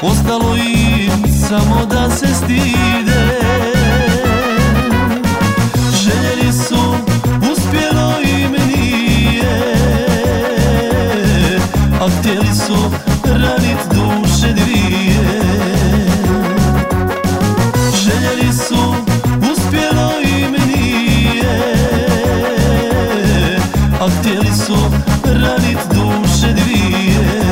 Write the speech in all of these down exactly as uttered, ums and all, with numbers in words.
ostalo im samo da se stide. Željeli su, uspjelo im nije, a htjeli su ranit duše dvije. Željeli su, uspjelo im nije, a htjeli su ranit duše dvije.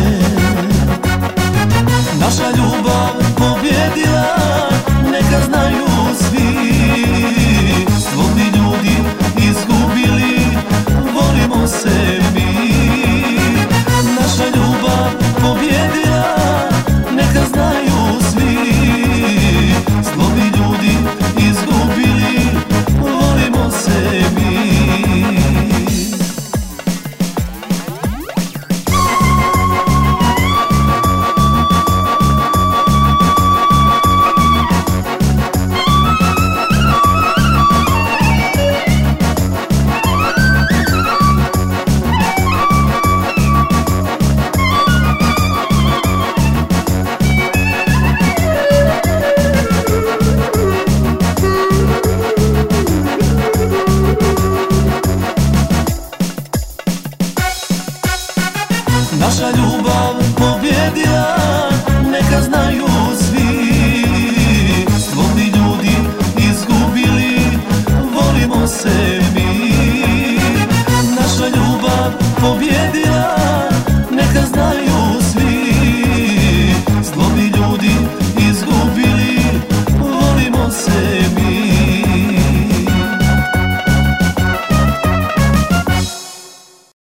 Naša ljubav pobjedila, neka znaju svi. Svog bi ljudi izgubili, volimo se mi. Naša ljubav pobjedila, neka znaju svi. Svog bi ljudi izgubili, volimo se mi. Naša ljubav pobjedila, neka zna